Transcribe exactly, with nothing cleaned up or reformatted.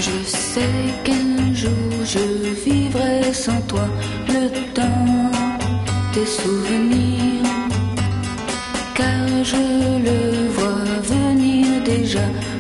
Je sais qu'un jour je vivrai sans toi le temps des souvenirs, car je le vois venir déjà.